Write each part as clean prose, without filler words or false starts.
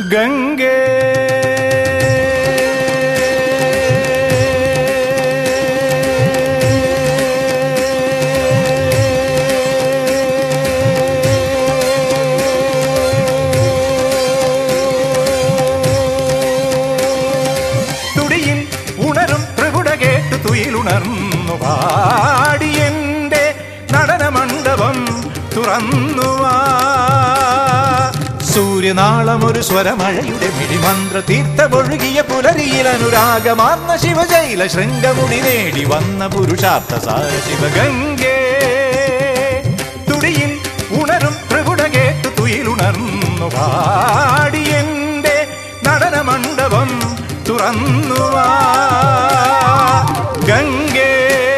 ഗംഗേ തുടിയിൽ ഉണരും ത്രിപുട കേട്ടു തുയിലുണർന്നു പാടിയെന്റെ നടനമണ്ഡപം തുറന്നുവാ. സൂര്യനാളമൊരു സ്വരമഴയുടെ മിഴിമന്ത്ര തീർത്ഥമൊഴുകിയ പുലരിയിൽ അനുരാഗമാർന്ന ശിവജൈല ശൃംഗമുടി നേടി വന്ന പുരുഷാർത്ഥ സാര ശിവഗംഗേ. തുടിയിൽ ഉണരും ത്രിപുട കേട്ടു തുയിലുണർന്നു പാടിയെന്റെ നടനമണ്ഡപം തുറന്നുവാ. ഗംഗേ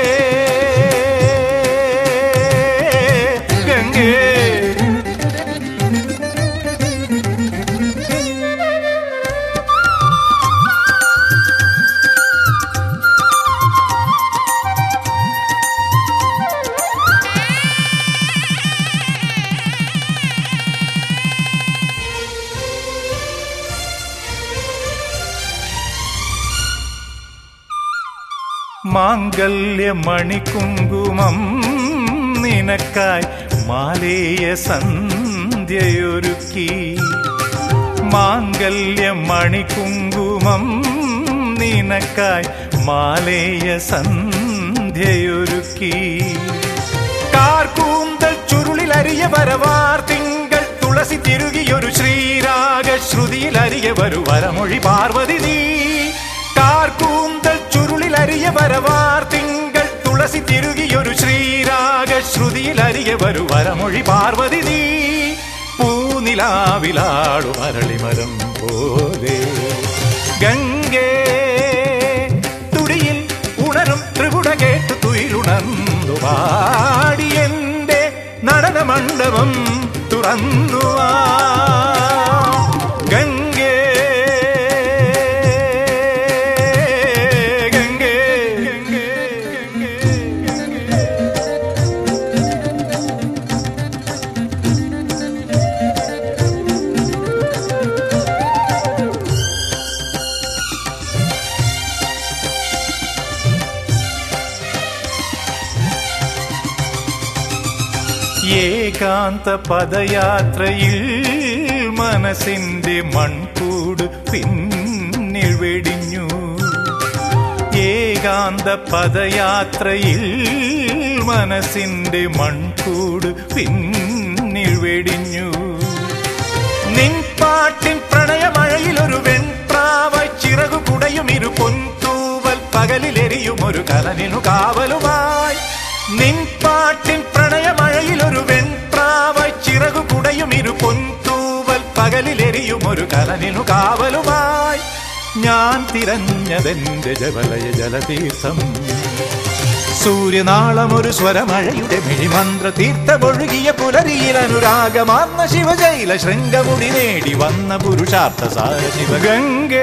ഗംഗേ മാംഗല്യമണികുങ്കുമം നിനക്കായി മാലേയ സന്ധ്യയൊരുക്കി. മാംഗല്യമണികുങ്കുമം നിനക്കായി മാലേയ സന്ധ്യയൊരുക്കി. കാർകൂന്തൽ ചുരുളിലരിയ വരവാർ തിങ്കൾ തുളസി തിരുകിയൊരു ശ്രീരാഗ ശ്രുതിയിലരിയ വരു വരമൊഴി പാർവതി നീ. കാർകൂന്തൽ ചുരുളിലരിയ വരവാർ തിങ്കൾ തുളസി തിരുകിയൊരു ശ്രീരാഗ ശ്രുതിയിലരിയ വരു വരമൊഴി പാർവതി നീ. പൂനിലാവിലാടു മരളിമരം പോലെ ഗംഗേ. തുടിയിൽ ഉണരും ത്രിപുട കേട്ടു തുയിലുണർന്നു പാടിയെന്റെ നടനമണ്ഡപം തുറന്നുവാ. ഗംഗേ ഏകാന്ത പദയാത്രയിൽ മനസ്സിന്റെ മൺകൂട് പിന്നിൽ വെടിഞ്ഞു. ഏകാന്ത പദയാത്രയിൽ മനസ്സിന്റെ മൺകൂട് പിന്നിൽ വെടിഞ്ഞു. നിൻ പാട്ടിൻ പ്രണയമഴയിലൊരു വെൺപ്രാവായി ചിറകു കുടയും ഇരു പൊൻതൂവൽ പകലിലെരിയുമൊരു കലനിനു കാവലുമായി. നിൻ പാട്ടിൻ പ്രണയമഴയിലൊരു വെൺപ്രാവായി ചിറകു കുടയും ഇരു പൊൻതൂവൽ പകലിലെരിയുമൊരു കലനിനു കാവലുമായി. ഞാൻ തിരഞ്ഞതെന്റെ ജവലയ ജലതീർത്ഥം. സൂര്യനാളമൊരു സ്വരമഴയുടെ മിഴിമന്ത്ര തീർത്ഥമൊഴുകിയ പുലരിയിൽ അനുരാഗമാർന്ന ശിവജൈല ശൃംഗമുടി നേടി വന്ന പുരുഷാർത്ഥ സാര ശിവഗംഗേ.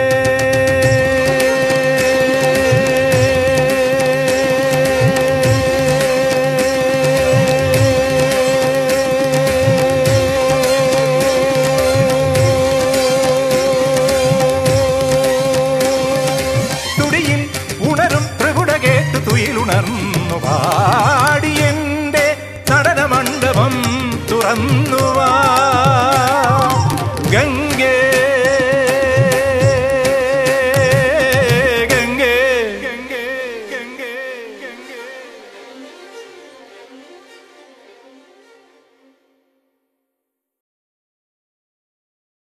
തുയിലുണർന്നു പാടിയെന്റെ നടനമണ്ഡപം തുറന്നുവാ.